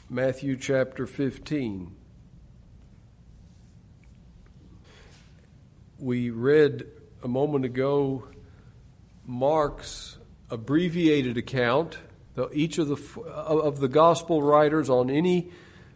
Matthew chapter 15. We read a moment ago Mark's abbreviated account. Each of the gospel writers on any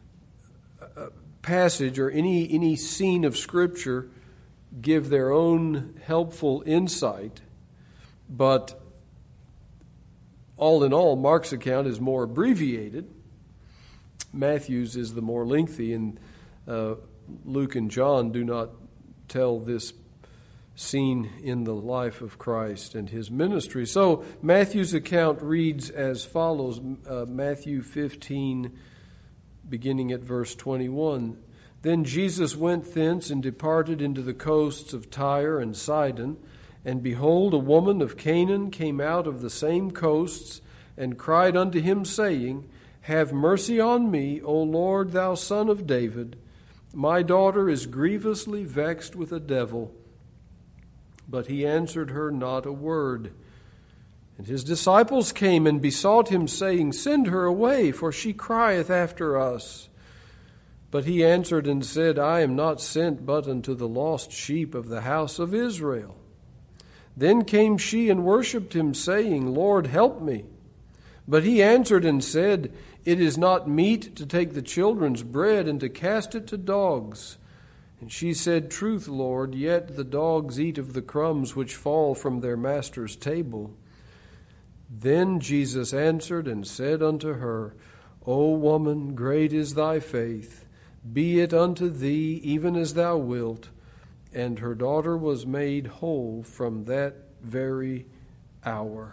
passage or any scene of Scripture give their own helpful insight, but all in all, Mark's account is more abbreviated. Matthew's is the more lengthy, and Luke and John do not tell this scene in the life of Christ and his ministry. So Matthew's account reads as follows, Matthew 15, beginning at verse 21. Then Jesus went thence and departed into the coasts of Tyre and Sidon. And behold, a woman of Canaan came out of the same coasts, and cried unto him, saying, Have mercy on me, O Lord, thou Son of David. My daughter is grievously vexed with a devil. But he answered her not a word. And his disciples came and besought him, saying, Send her away, for she crieth after us. But he answered and said, I am not sent but unto the lost sheep of the house of Israel. Then came she and worshipped him, saying, Lord, help me. But he answered and said, It is not meet to take the children's bread and to cast it to dogs. And she said, Truth, Lord, yet the dogs eat of the crumbs which fall from their master's table. Then Jesus answered and said unto her, O woman, great is thy faith. Be it unto thee even as thou wilt. And her daughter was made whole from that very hour.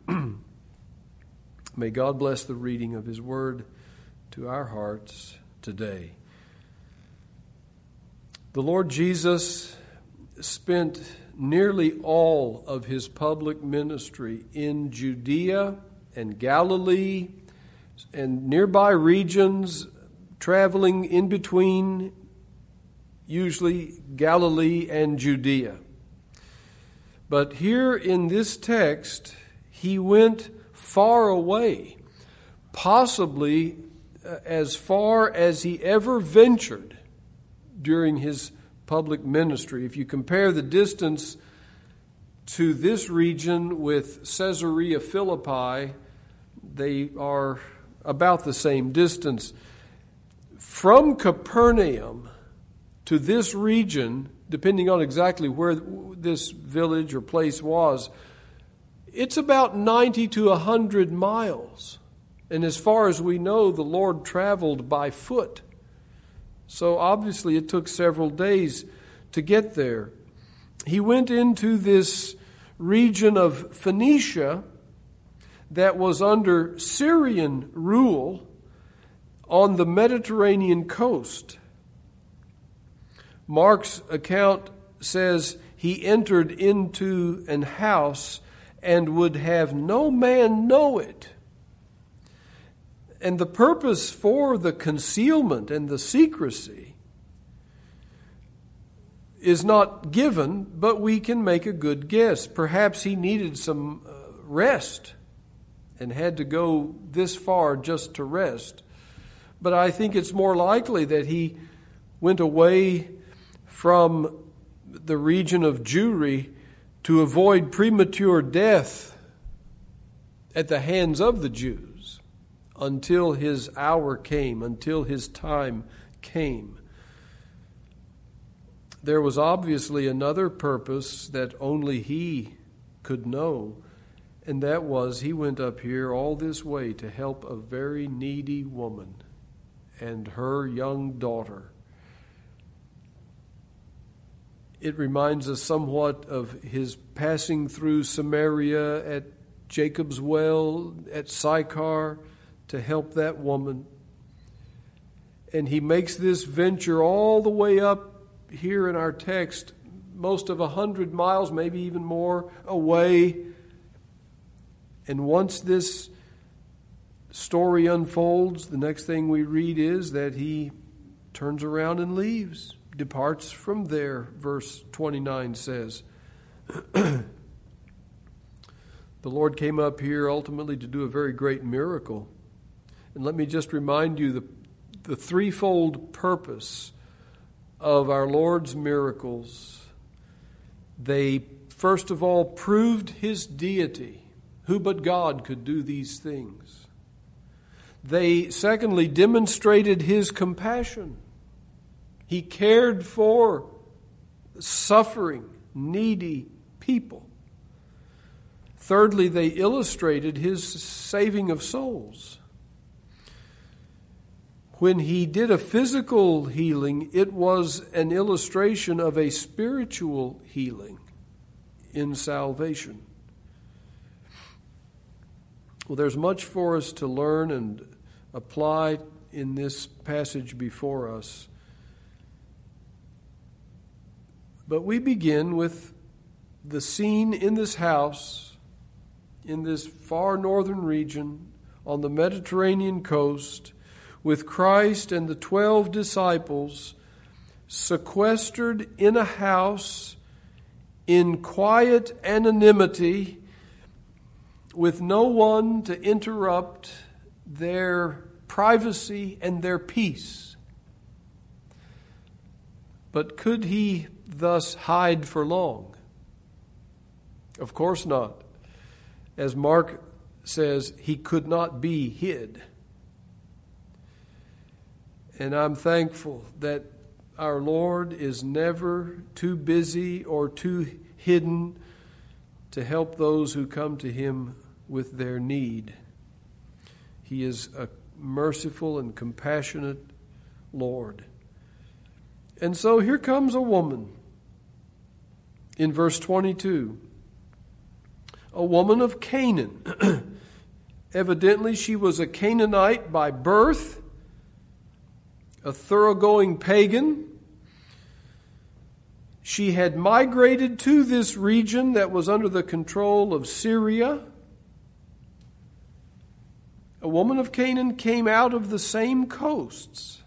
May God bless the reading of his word to our hearts today. The Lord Jesus spent nearly all of his public ministry in Judea and Galilee and nearby regions, traveling in between usually Galilee and Judea. But here in this text, he went far away, possibly as far as he ever ventured during his public ministry. If you compare the distance to this region with Caesarea Philippi, they are about the same distance. From Capernaum to this region, depending on exactly where this village or place was, it's about 90 to 100 miles. And as far as we know, the Lord traveled by foot. So obviously it took several days to get there. He went into this region of Phoenicia that was under Syrian rule on the Mediterranean coast. Mark's account says he entered into an house and would have no man know it. And the purpose for the concealment and the secrecy is not given, but we can make a good guess. Perhaps he needed some rest and had to go this far just to rest. But I think it's more likely that he went away from the region of Jewry to avoid premature death at the hands of the Jews until his hour came, until his time came. There was obviously another purpose that only he could know, and that was he went up here all this way to help a very needy woman and her young daughter. It reminds us somewhat of his passing through Samaria at Jacob's well, at Sychar, to help that woman. And he makes this venture all the way up here in our text, most of 100 miles, maybe even more away. And once this story unfolds, the next thing we read is that he turns around and leaves. Departs from there, verse 29 says. The Lord came up here ultimately to do a very great miracle. And let me just remind you the threefold purpose of our Lord's miracles. They, first of all, proved his deity. Who but God could do these things? They, secondly, demonstrated his compassion. He cared for suffering, needy people. Thirdly, they illustrated his saving of souls. When he did a physical healing, it was an illustration of a spiritual healing in salvation. Well, there's much for us to learn and apply in this passage before us. But we begin with the scene in this house, in this far northern region, on the Mediterranean coast, with Christ and the 12 disciples sequestered in a house in quiet anonymity, with no one to interrupt their privacy and their peace. But could he thus hide for long? Of course not. As Mark says, he could not be hid. And I'm thankful that our Lord is never too busy or too hidden to help those who come to him with their need. He is a merciful and compassionate Lord. And so here comes a woman in verse 22. A woman of Canaan. Evidently, she was a Canaanite by birth, a thoroughgoing pagan. She had migrated to this region that was under the control of Syria. A woman of Canaan came out of the same coasts.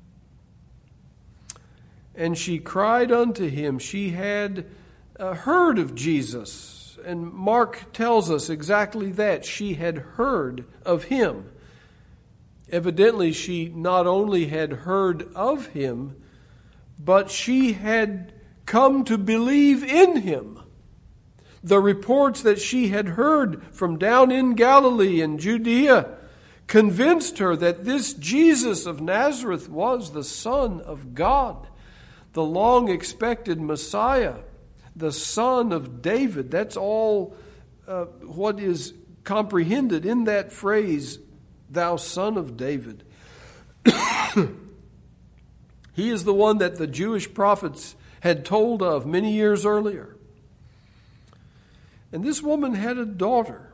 And she cried unto him. She had heard of Jesus. And Mark tells us exactly that. She had heard of him. Evidently, she not only had heard of him, but she had come to believe in him. The reports that she had heard from down in Galilee and Judea convinced her that this Jesus of Nazareth was the Son of God, the long-expected Messiah, the Son of David. That's all what is comprehended in that phrase, thou Son of David. He is the one that the Jewish prophets had told of many years earlier. And this woman had a daughter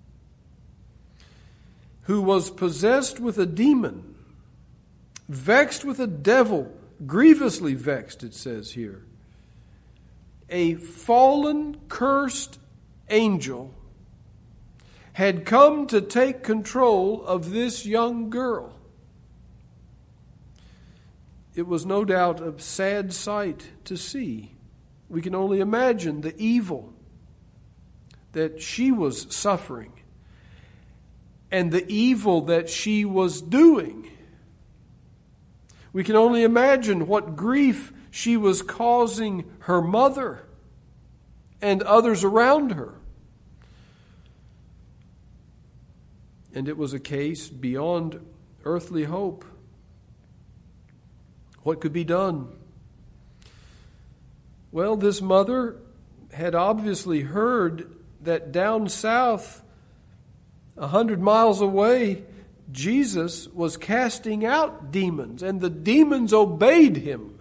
who was possessed with a demon, vexed with a devil, grievously vexed, it says here. A fallen, cursed angel had come to take control of this young girl. It was no doubt a sad sight to see. We can only imagine the evil that she was suffering and the evil that she was doing. We can only imagine what grief she was causing her mother and others around her. And it was a case beyond earthly hope. What could be done? Well, this mother had obviously heard that down south, 100 miles away, Jesus was casting out demons, and the demons obeyed him.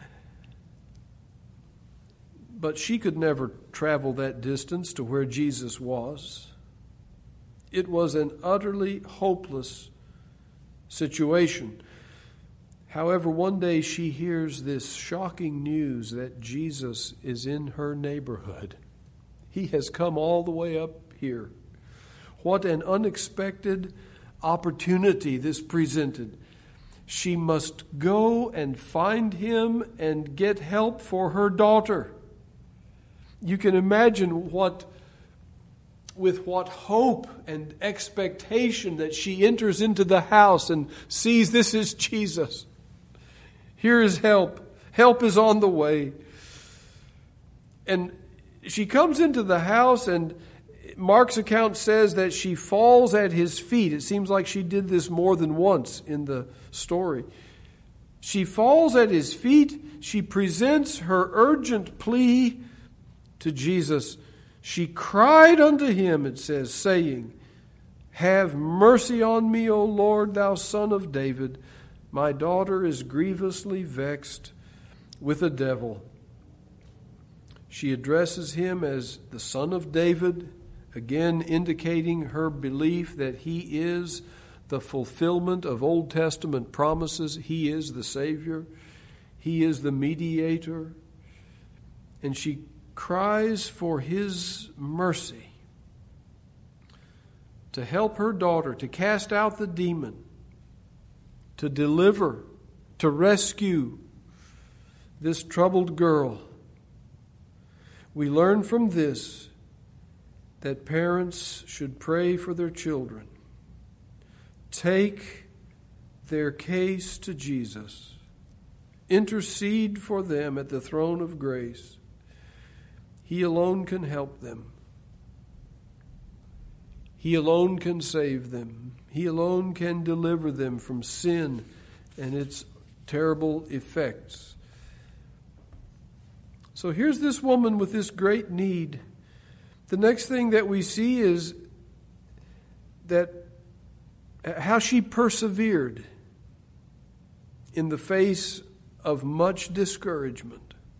But she could never travel that distance to where Jesus was. It was an utterly hopeless situation. However, one day she hears this shocking news that Jesus is in her neighborhood. He has come all the way up here. What an unexpected opportunity this presented. She must go and find him and get help for her daughter. You can imagine what with what hope and expectation that she enters into the house and sees this is Jesus. Here is help. Help is on the way. And she comes into the house, and Mark's account says that she falls at his feet. It seems like she did this more than once in the story. She falls at his feet. She presents her urgent plea to Jesus. She cried unto him, it says, saying, "Have mercy on me, O Lord, thou Son of David. My daughter is grievously vexed with a devil." She addresses him as the Son of David, again indicating her belief that he is the fulfillment of Old Testament promises. He is the Savior. He is the mediator. And she cries for his mercy to help her daughter, to cast out the demon, to deliver, to rescue this troubled girl. We learn from this that parents should pray for their children. Take their case to Jesus. Intercede for them at the throne of grace. He alone can help them. He alone can save them. He alone can deliver them from sin and its terrible effects. So here's this woman with this great need. The next thing that we see is that how she persevered in the face of much discouragement.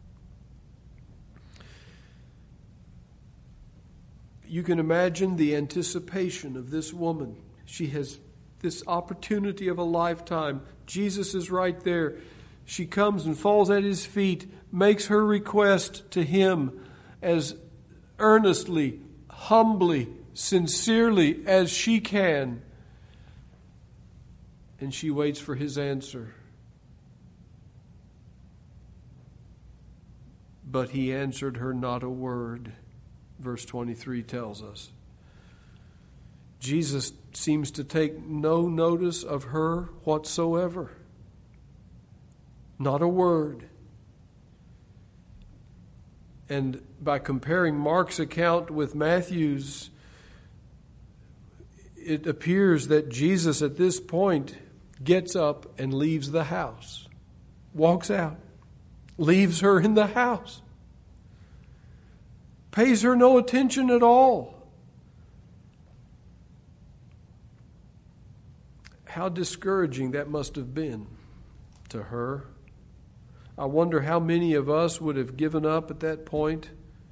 You can imagine the anticipation of this woman. She has this opportunity of a lifetime. Jesus is right there. She comes and falls at his feet, makes her request to him as earnestly, humbly, sincerely as she can. And she waits for his answer. But he answered her not a word. Verse 23 tells us. Jesus seems to take no notice of her whatsoever. Not a word. And by comparing Mark's account with Matthew's, it appears that Jesus at this point gets up and leaves the house. Walks out. Leaves her in the house. Pays her no attention at all. How discouraging that must have been to her. I wonder how many of us would have given up at that point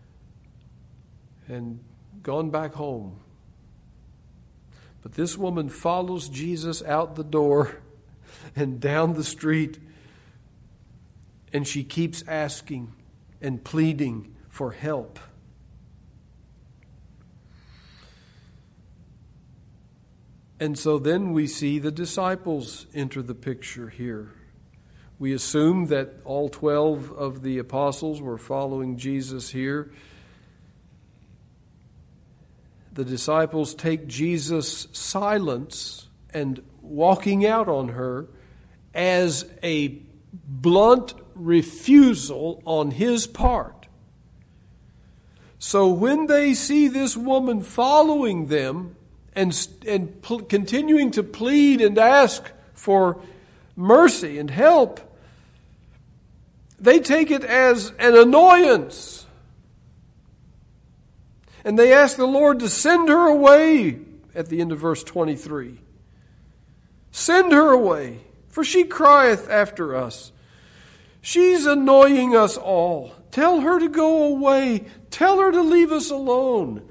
and gone back home. But this woman follows Jesus out the door and down the street, and she keeps asking and pleading for help. And so then we see the disciples enter the picture here. We assume that all 12 of the apostles were following Jesus here. The disciples take Jesus' silence and walking out on her as a blunt refusal on his part. So when they see this woman following them and continuing to plead and ask for mercy and help, they take it as an annoyance. And they ask the Lord to send her away at the end of verse 23. Send her away, for she crieth after us. She's annoying us all. Tell her to go away. Tell her to leave us alone.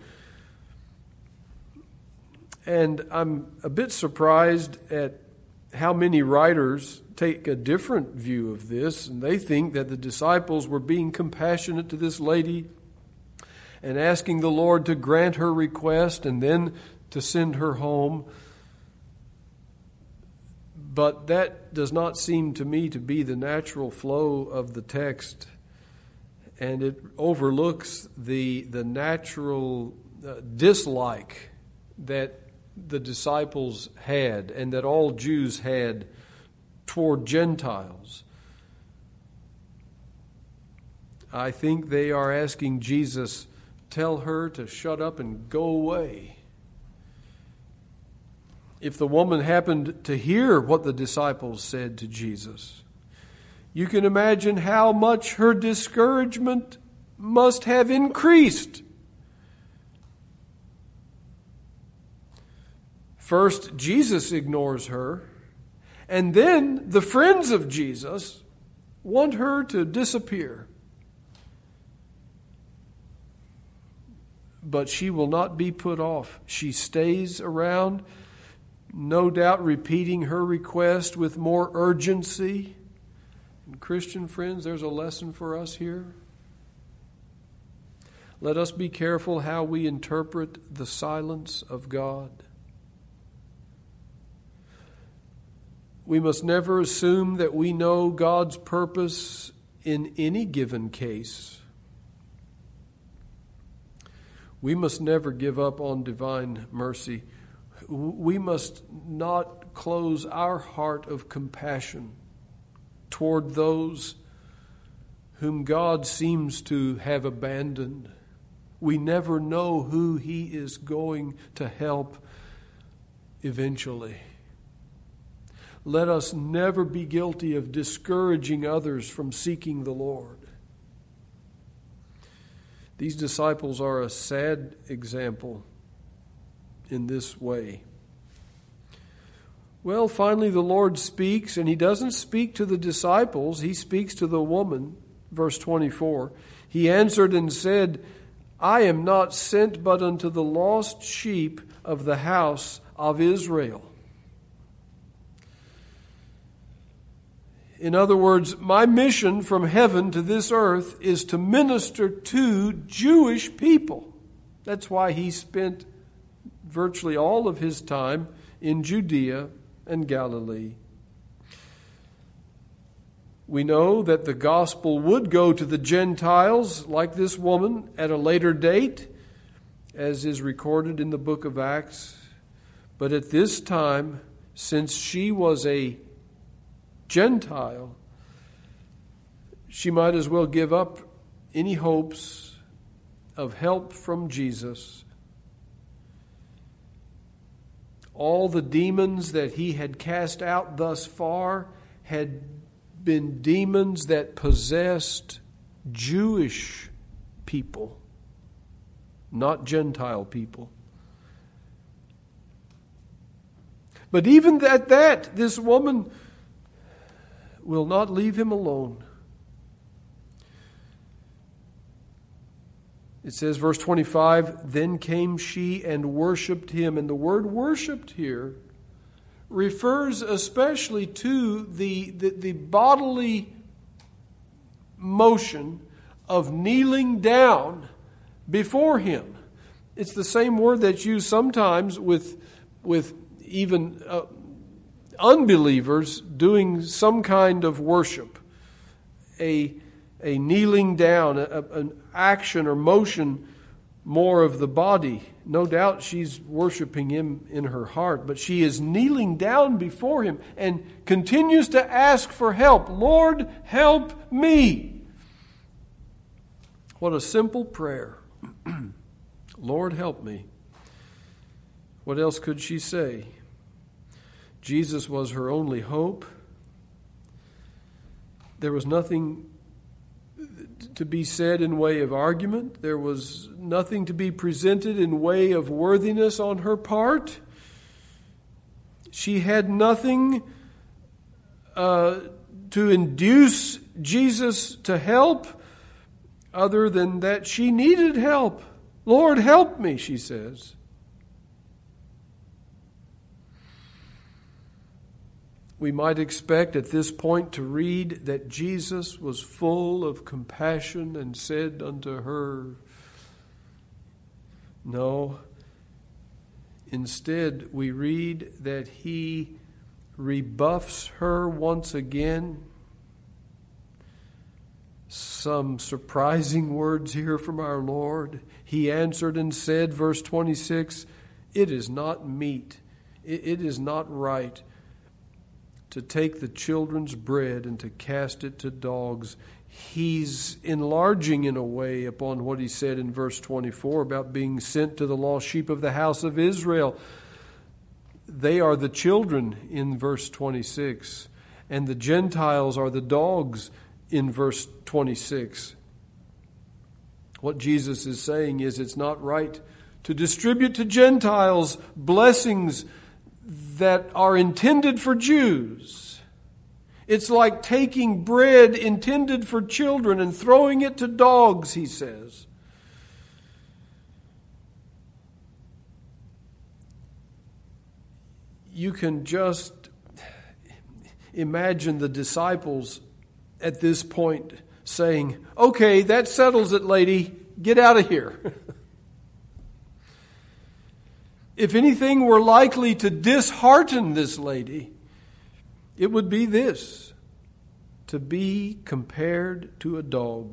And I'm a bit surprised at how many writers take a different view of this, and they think that the disciples were being compassionate to this lady and asking the Lord to grant her request and then to send her home. But that does not seem to me to be the natural flow of the text, and it overlooks the natural dislike that the disciples had and that all Jews had toward Gentiles. I think they are asking Jesus, tell her to shut up and go away. If the woman happened to hear what the disciples said to Jesus, you can imagine how much her discouragement must have increased. First, Jesus ignores her, and then the friends of Jesus want her to disappear. But she will not be put off. She stays around, no doubt repeating her request with more urgency. And Christian friends, there's a lesson for us here. Let us be careful how we interpret the silence of God. We must never assume that we know God's purpose in any given case. We must never give up on divine mercy. We must not close our heart of compassion toward those whom God seems to have abandoned. We never know who He is going to help eventually. Let us never be guilty of discouraging others from seeking the Lord. These disciples are a sad example in this way. Well, finally the Lord speaks, and He doesn't speak to the disciples. He speaks to the woman. Verse 24, He answered and said, I am not sent but unto the lost sheep of the house of Israel. In other words, my mission from heaven to this earth is to minister to Jewish people. That's why He spent virtually all of His time in Judea and Galilee. We know that the gospel would go to the Gentiles, like this woman, at a later date, as is recorded in the book of Acts. But at this time, since she was a Gentile, she might as well give up any hopes of help from Jesus. All the demons that He had cast out thus far had been demons that possessed Jewish people, not Gentile people. But even at that, this woman will not leave Him alone. It says, verse 25, Then came she and worshipped Him. And the word worshipped here refers especially to the bodily motion of kneeling down before Him. It's the same word that's used sometimes with even unbelievers doing some kind of worship, a kneeling down, an action or motion more of the body. No doubt she's worshiping Him in her heart, but she is kneeling down before Him and continues to ask for help. Lord, help me. What a simple prayer. Lord, help me. What else could she say? Jesus was her only hope. There was nothing to be said in way of argument. There was nothing to be presented in way of worthiness on her part. She had nothing to induce Jesus to help other than that she needed help. Lord, help me, she says. We might expect at this point to read that Jesus was full of compassion and said unto her, no. Instead, we read that He rebuffs her once again. some surprising words here from our Lord. He answered and said, verse 26, "It is not meet, it is not right to take the children's bread and to cast it to dogs." He's enlarging in a way upon what he said in verse 24 about being sent to the lost sheep of the house of Israel. They are the children in verse 26, and the Gentiles are the dogs in verse 26. What Jesus is saying is it's not right to distribute to Gentiles blessings that are intended for Jews. It's like taking bread intended for children and throwing it to dogs, he says. You can just imagine the disciples at this point saying, "Okay, that settles it, lady. Get out of here." If anything were likely to dishearten this lady, it would be this: to be compared to a dog.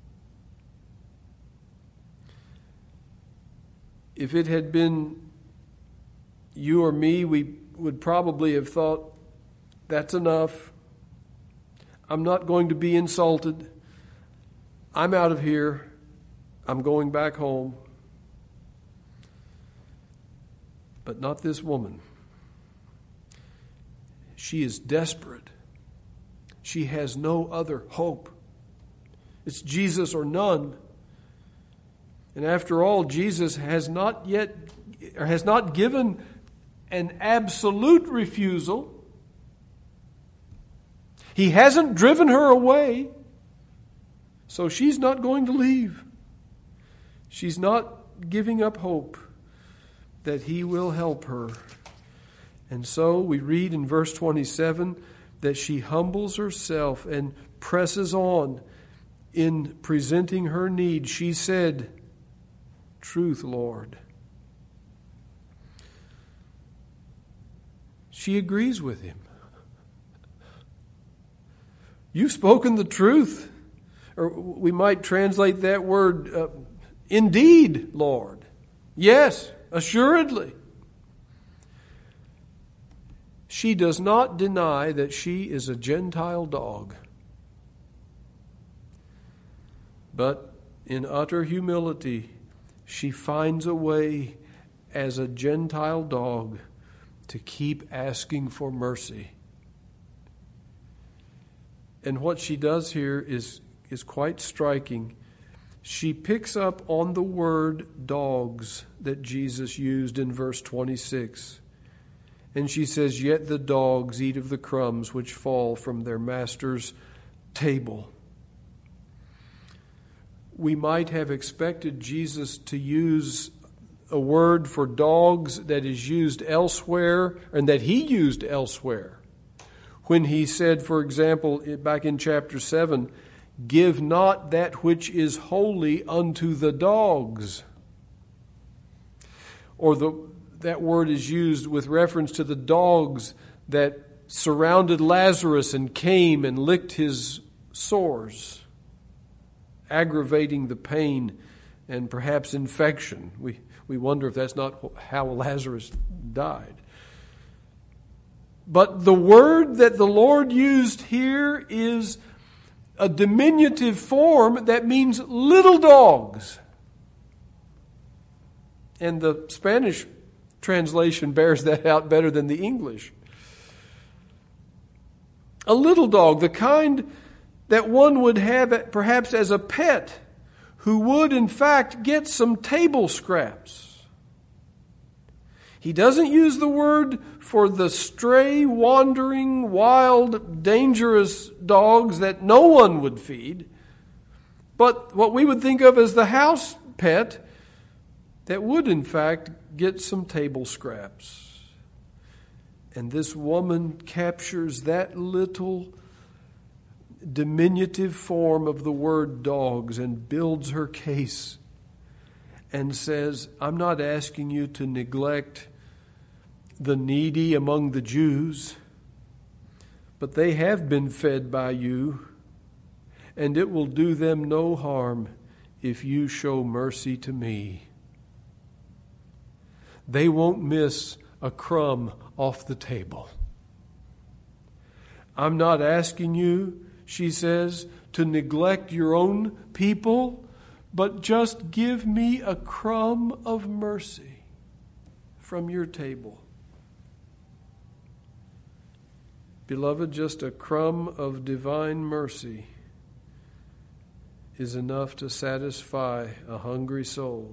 If it had been you or me, we would probably have thought, "That's enough. I'm not going to be insulted. I'm out of here. I'm going back home." But not this woman. She is desperate. She has no other hope. It's Jesus or none. And after all, Jesus has not given an absolute refusal. He hasn't driven her away. So she's not going to leave. She's not giving up hope that he will help her. And so we read in verse 27 that she humbles herself and presses on in presenting her need. She said, "Truth, Lord." She agrees with him. You've spoken the truth. Or we might translate that word, "Indeed, Lord." Yes, assuredly. She does not deny that she is a Gentile dog. But in utter humility, she finds a way as a Gentile dog to keep asking for mercy. And what she does here is quite striking. She picks up on the word dogs that Jesus used in verse 26. And she says, "Yet the dogs eat of the crumbs which fall from their master's table." We might have expected Jesus to use a word for dogs that is used elsewhere and that he used elsewhere. When he said, for example, back in chapter 7, "Give not that which is holy unto the dogs." Or that word is used with reference to the dogs that surrounded Lazarus and came and licked his sores, aggravating the pain and perhaps infection. We wonder if that's not how Lazarus died. But the word that the Lord used here is a diminutive form that means little dogs. And the Spanish translation bears that out better than the English. A little dog, the kind that one would have perhaps as a pet, who would in fact get some table scraps. He doesn't use the word for the stray, wandering, wild, dangerous dogs that no one would feed, but what we would think of as the house pet that would in fact get some table scraps. And this woman captures that little diminutive form of the word dogs and builds her case and says, "I'm not asking you to neglect the needy among the Jews, but they have been fed by you, and it will do them no harm if you show mercy to me. They won't miss a crumb off the table. I'm not asking you, she says, to neglect your own people, but just give me a crumb of mercy from your table. Beloved, just a crumb of divine mercy is enough to satisfy a hungry soul.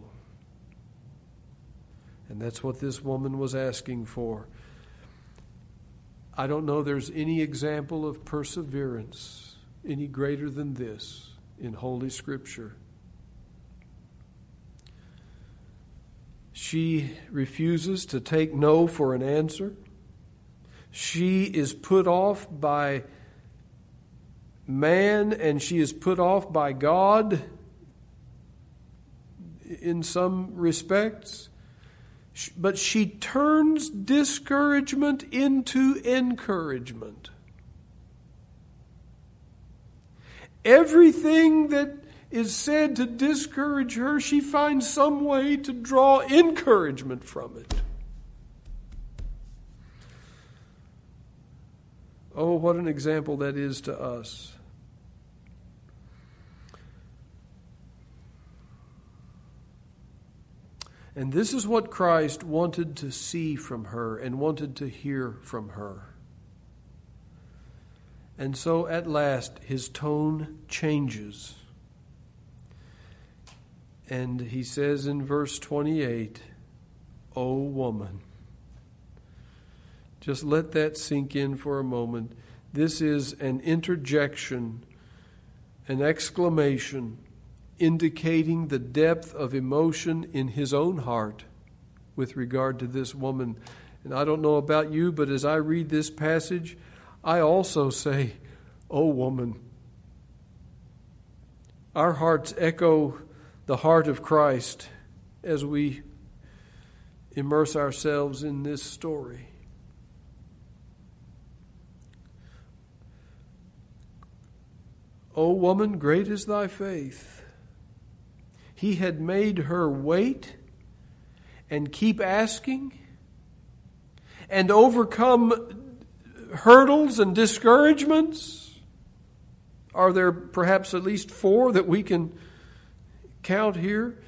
And that's what this woman was asking for. I don't know there's any example of perseverance any greater than this in Holy Scripture. She refuses to take no for an answer. She is put off by man and she is put off by God in some respects. But she turns discouragement into encouragement. Everything that is said to discourage her, she finds some way to draw encouragement from it. Oh, what an example that is to us. And this is what Christ wanted to see from her and wanted to hear from her. And so at last his tone changes. And he says in verse 28, "O woman." Just let that sink in for a moment. This is an interjection, an exclamation, indicating the depth of emotion in his own heart with regard to this woman. And I don't know about you, but as I read this passage, I also say, "O woman." Our hearts echo the heart of Christ as we immerse ourselves in this story. "O woman, great is thy faith." He had made her wait and keep asking and overcome hurdles and discouragements. Are there perhaps at least 4 that we can count here?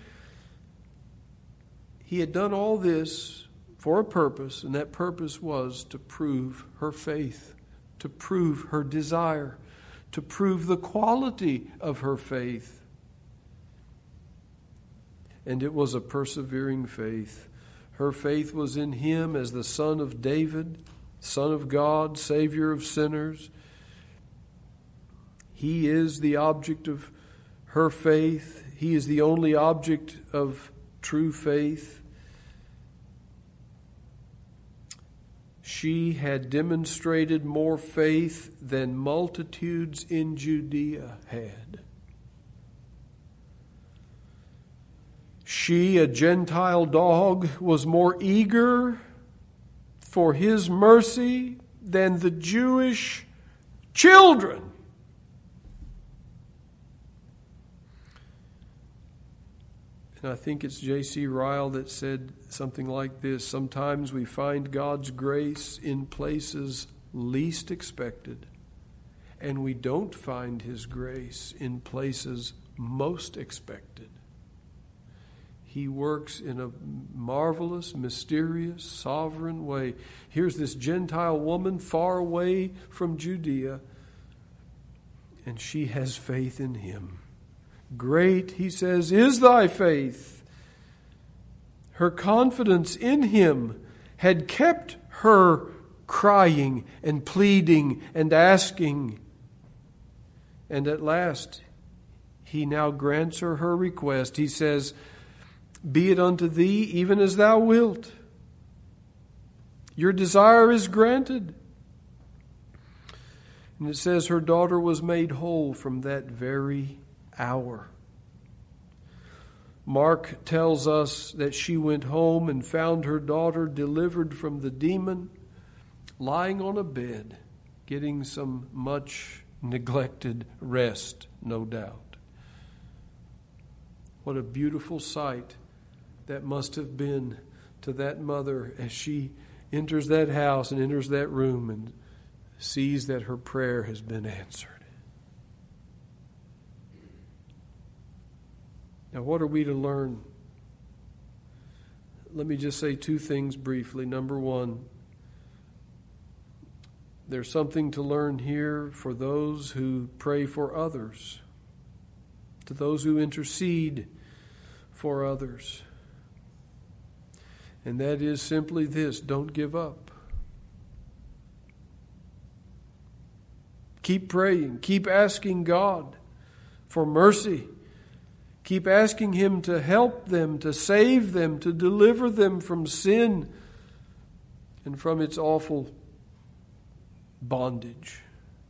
He had done all this for a purpose, and that purpose was to prove her faith, to prove her desire, to prove the quality of her faith. And it was a persevering faith. Her faith was in him as the Son of David, Son of God, Savior of sinners. He is the object of her faith. He is the only object of true faith. She had demonstrated more faith than multitudes in Judea had. She, a Gentile dog, was more eager for his mercy than the Jewish children. And I think it's J.C. Ryle that said something like this: sometimes we find God's grace in places least expected, and we don't find his grace in places most expected. He works in a marvelous, mysterious, sovereign way. Here's this Gentile woman far away from Judea, and she has faith in him. Great, he says, is thy faith. Her confidence in him had kept her crying and pleading and asking. And at last, he now grants her request. He says, "Be it unto thee even as thou wilt." Your desire is granted. And it says her daughter was made whole from that very hour. Mark tells us that she went home and found her daughter delivered from the demon, lying on a bed, getting some much neglected rest, no doubt. What a beautiful sight that must have been to that mother as she enters that house and enters that room and sees that her prayer has been answered. Now, what are we to learn? Let me just say two things briefly. Number one, there's something to learn here for those who pray for others, to those who intercede for others. And that is simply this: don't give up. Keep praying. Keep asking God for mercy. Keep asking Him to help them, to save them, to deliver them from sin and from its awful bondage.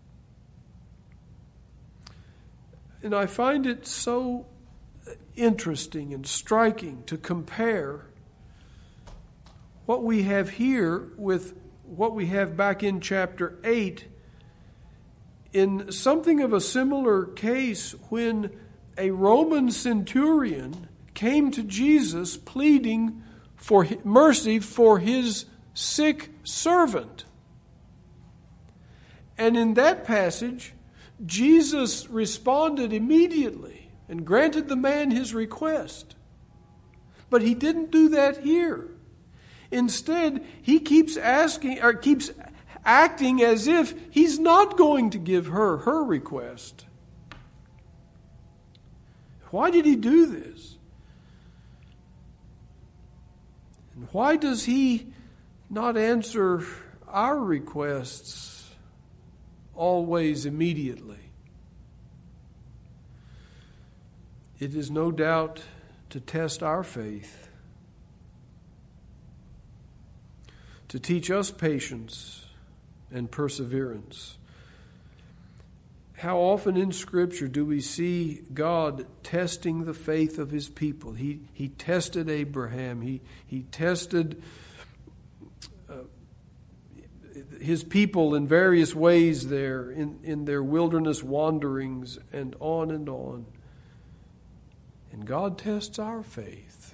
And I find it so interesting and striking to compare what we have here with what we have back in chapter 8 in something of a similar case when a Roman centurion came to Jesus pleading for mercy for his sick servant. And in that passage, Jesus responded immediately and granted the man his request. But he didn't do that here. Instead, he keeps acting as if he's not going to give her request. Why did he do this? And why does he not answer our requests always immediately? It is no doubt to test our faith, to teach us patience and perseverance. How often in Scripture do we see God testing the faith of His people? He tested Abraham. He tested His people in various ways there in their wilderness wanderings and on and on. And God tests our faith.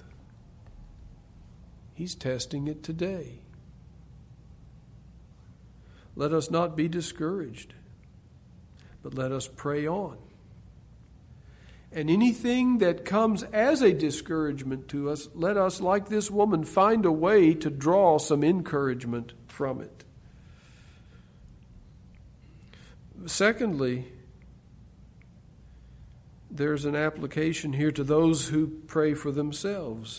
He's testing it today. Let us not be discouraged, but let us pray on. And anything that comes as a discouragement to us, let us, like this woman, find a way to draw some encouragement from it. Secondly, there's an application here to those who pray for themselves.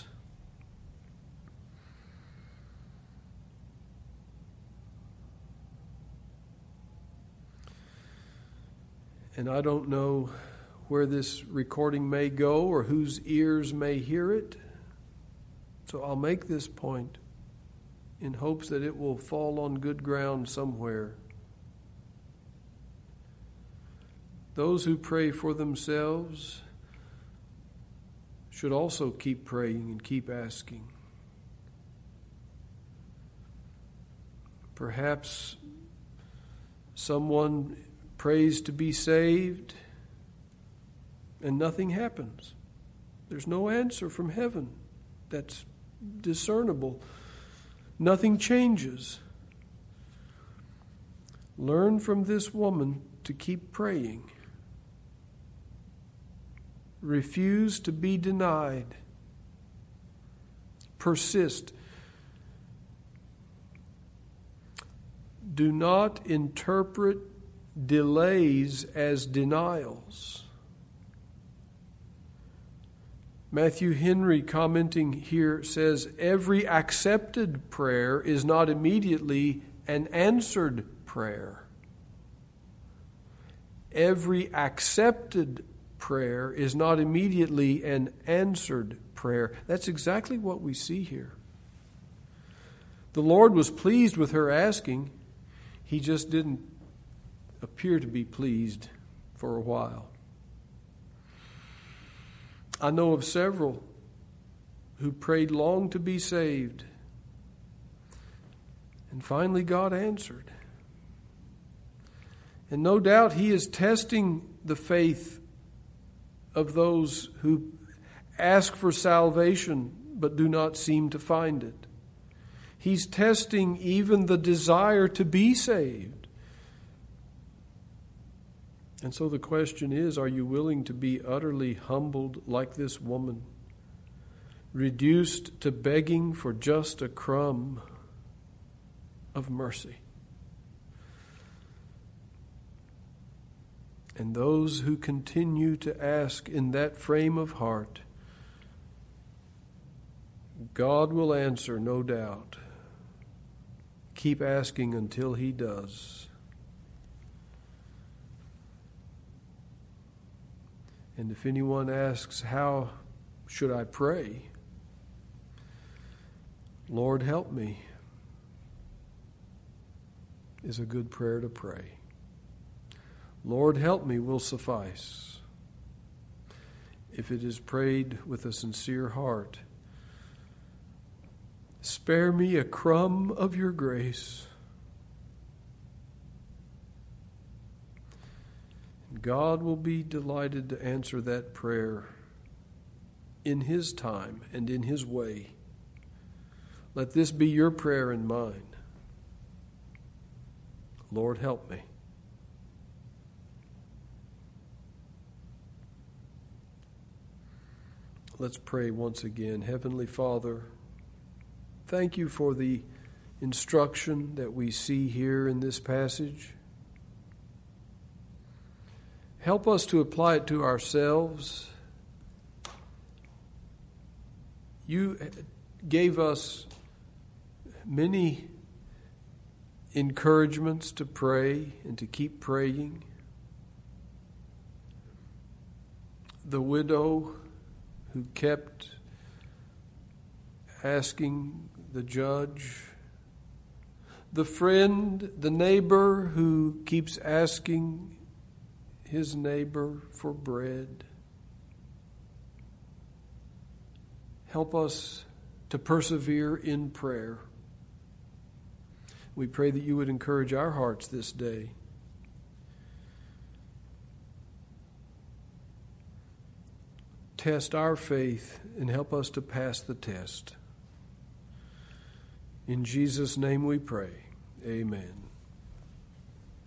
And I don't know where this recording may go or whose ears may hear it. So I'll make this point in hopes that it will fall on good ground somewhere. Those who pray for themselves should also keep praying and keep asking. Perhaps someone prays to be saved and nothing happens. There's no answer from heaven that's discernible. Nothing changes. Learn from this woman to keep praying. Refuse to be denied. Persist. Do not interpret delays as denials. Matthew Henry, commenting here, says, every accepted prayer is not immediately an answered prayer. Every accepted prayer is not immediately an answered prayer. That's exactly what we see here. The Lord was pleased with her asking. He just didn't appear to be pleased for a while. I know of several who prayed long to be saved, and finally God answered. And no doubt he is testing the faith of those who ask for salvation but do not seem to find it. He's testing even the desire to be saved. And so the question is, are you willing to be utterly humbled like this woman, reduced to begging for just a crumb of mercy? And those who continue to ask in that frame of heart, God will answer, no doubt. Keep asking until He does. And if anyone asks, how should I pray? Lord, help me, is a good prayer to pray. Lord, help me will suffice. If it is prayed with a sincere heart, spare me a crumb of your grace. God will be delighted to answer that prayer in His time and in His way. Let this be your prayer and mine. Lord, help me. Let's pray once again. Heavenly Father, thank you for the instruction that we see here in this passage. Help us to apply it to ourselves. You gave us many encouragements to pray and to keep praying. The widow who kept asking the judge, the friend, the neighbor who keeps asking his neighbor for bread. Help us to persevere in prayer. We pray that you would encourage our hearts this day. Test our faith and help us to pass the test. In Jesus' name we pray. Amen.